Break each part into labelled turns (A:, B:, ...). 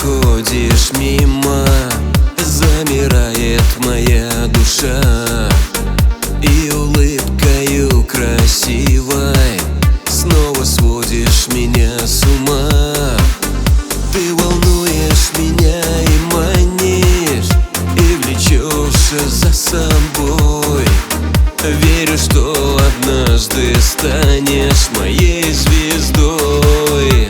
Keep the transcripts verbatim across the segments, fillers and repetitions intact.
A: проходишь мимо, замирает моя душа, и улыбкою красивой снова сводишь меня с ума. Ты волнуешь меня и манишь, и влечешь за собой. Верю, что однажды станешь моей звездой.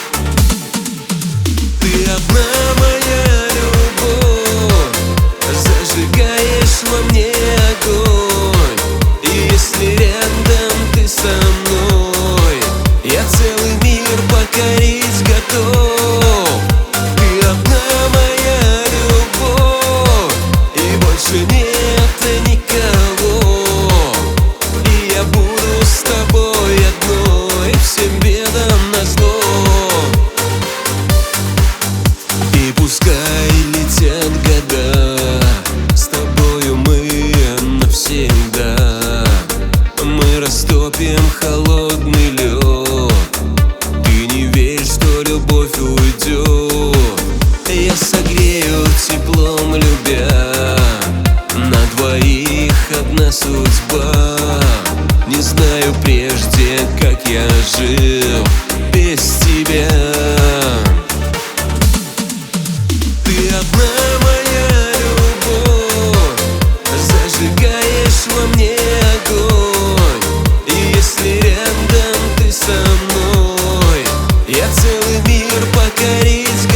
A: Ты одна моя любовь, зажигаешь во мне огонь. И если рядом ты со мной, я целый мир покорить готов. Ты одна моя любовь, и больше нет никого. И я буду с тобой одной, всем бедам назло. И пускай летят года, с тобою мы навсегда. Мы растопим холодный лед, ты не верь, что любовь уйдет. Я согрею теплом любя, на двоих одна судьба. Не знаю прежде, как я жил без тебя. Ты одна моя любовь, зажигаешь во мне огонь. И если рядом ты со мной, я целый мир покорить готов.